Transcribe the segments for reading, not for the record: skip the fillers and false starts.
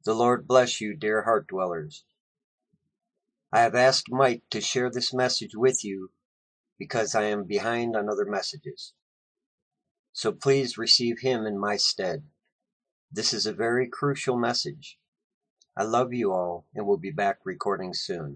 The Lord bless you, dear heart dwellers. I have asked Mike to share this message with you because I am behind on other messages. So please receive him in my stead. This is a very crucial message. I love you all and will be back recording soon.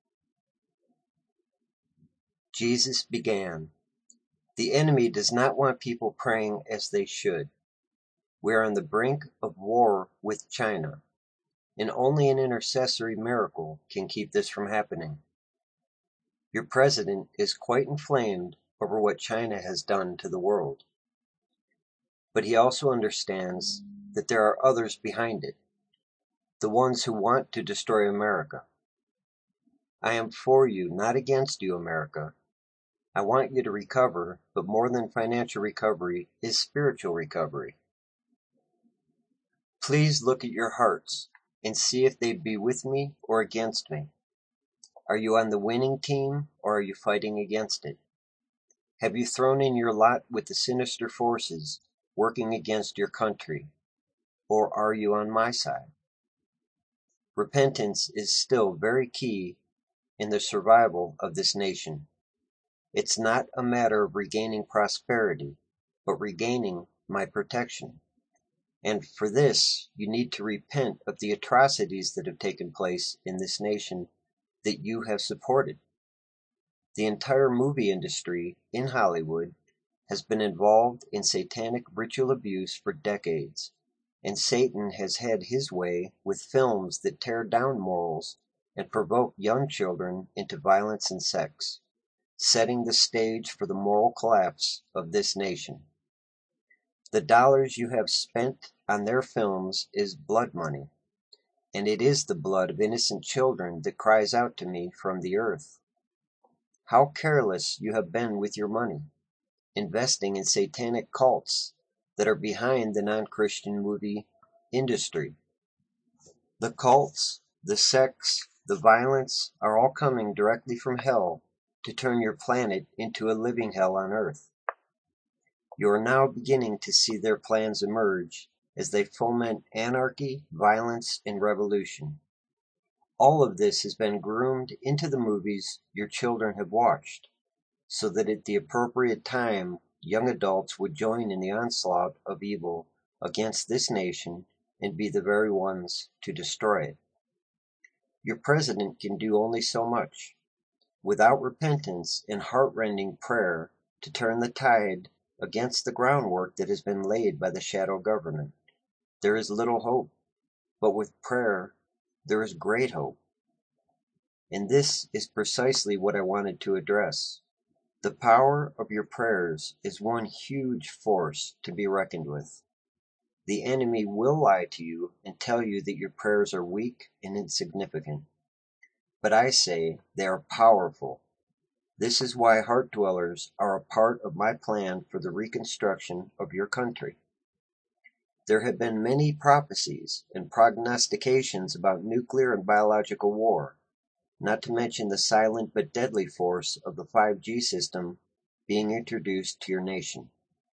Jesus began. The enemy does not want people praying as they should. We are on the brink of war with China, and only an intercessory miracle can keep this from happening. Your president is quite inflamed over what China has done to the world. But he also understands that there are others behind it, the ones who want to destroy America. I am for you, not against you, America. I want you to recover, but more than financial recovery is spiritual recovery. Please look at your hearts and see if they be with me or against me. Are you on the winning team or are you fighting against it? Have you thrown in your lot with the sinister forces working against your country, or are you on my side? Repentance is still very key in the survival of this nation. It's not a matter of regaining prosperity, but regaining my protection. And for this, you need to repent of the atrocities that have taken place in this nation that you have supported. The entire movie industry in Hollywood has been involved in satanic ritual abuse for decades, and Satan has had his way with films that tear down morals and provoke young children into violence and sex, setting the stage for the moral collapse of this nation. The dollars you have spent on their films is blood money, and it is the blood of innocent children that cries out to me from the earth. How careless you have been with your money, investing in satanic cults that are behind the non-Christian movie industry. The cults, the sex, the violence are all coming directly from hell to turn your planet into a living hell on earth. You are now beginning to see their plans emerge as they foment anarchy, violence, and revolution. All of this has been groomed into the movies your children have watched, so that at the appropriate time, young adults would join in the onslaught of evil against this nation and be the very ones to destroy it. Your president can do only so much. Without repentance and heart-rending prayer to turn the tide against the groundwork that has been laid by the shadow government, there is little hope. But with prayer, there is great hope. And this is precisely what I wanted to address. The power of your prayers is one huge force to be reckoned with. The enemy will lie to you and tell you that your prayers are weak and insignificant. But I say they are powerful. This is why heart dwellers are a part of my plan for the reconstruction of your country. There have been many prophecies and prognostications about nuclear and biological war, not to mention the silent but deadly force of the 5G system being introduced to your nation.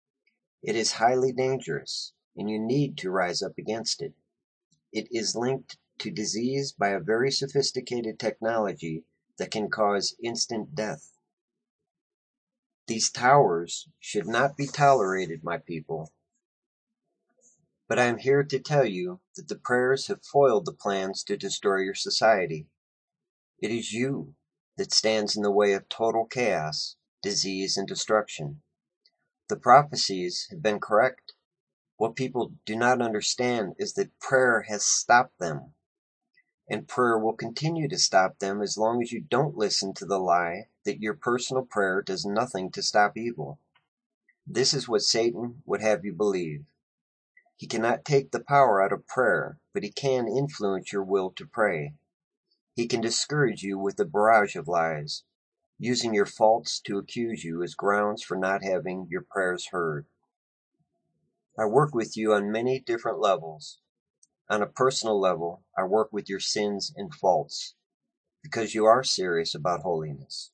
It is highly dangerous, and you need to rise up against it. It is linked to disease by a very sophisticated technology that can cause instant death. These towers should not be tolerated, my people. But I am here to tell you that the prayers have foiled the plans to destroy your society. It is you that stands in the way of total chaos, disease, and destruction. The prophecies have been correct. What people do not understand is that prayer has stopped them, and prayer will continue to stop them as long as you don't listen to the lie that your personal prayer does nothing to stop evil. This is what Satan would have you believe. He cannot take the power out of prayer, but he can influence your will to pray. He can discourage you with a barrage of lies, using your faults to accuse you as grounds for not having your prayers heard. I work with you on many different levels. On a personal level, I work with your sins and faults, because you are serious about holiness.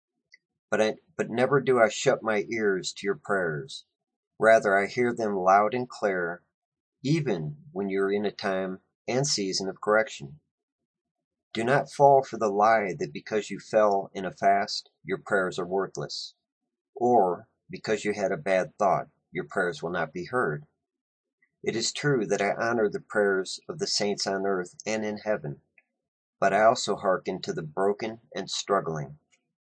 But never do I shut my ears to your prayers. Rather, I hear them loud and clear, even when you're in a time and season of correction. Do not fall for the lie that because you fell in a fast, your prayers are worthless, or because you had a bad thought, your prayers will not be heard. It is true that I honor the prayers of the saints on earth and in heaven, but I also hearken to the broken and struggling.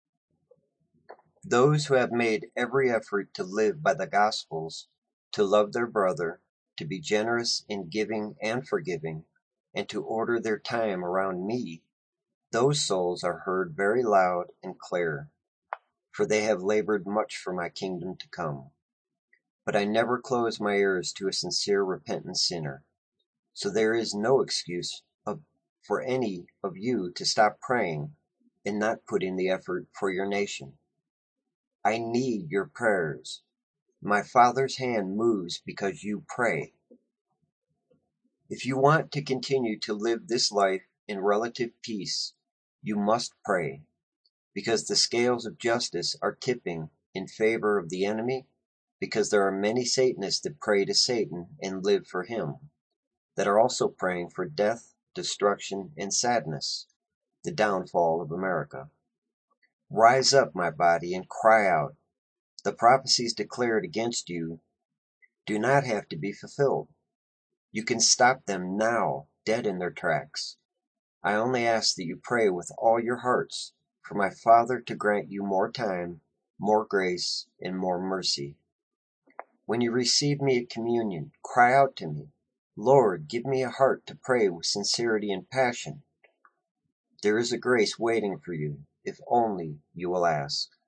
Those who have made every effort to live by the Gospels, to love their brother, to be generous in giving and forgiving, and to order their time around me, those souls are heard very loud and clear, for they have labored much for my kingdom to come. But I never close my ears to a sincere repentant sinner, so there is no excuse for any of you to stop praying and not put in the effort for your nation. I need your prayers. My Father's hand moves because you pray. If you want to continue to live this life in relative peace, you must pray, because the scales of justice are tipping in favor of the enemy, because there are many Satanists that pray to Satan and live for him, that are also praying for death, destruction, and sadness, the downfall of America. Rise up, my body, and cry out. The prophecies declared against you do not have to be fulfilled. You can stop them now, dead in their tracks. I only ask that you pray with all your hearts for my Father to grant you more time, more grace, and more mercy. When you receive me at communion, cry out to me, Lord, give me a heart to pray with sincerity and passion. There is a grace waiting for you, if only you will ask.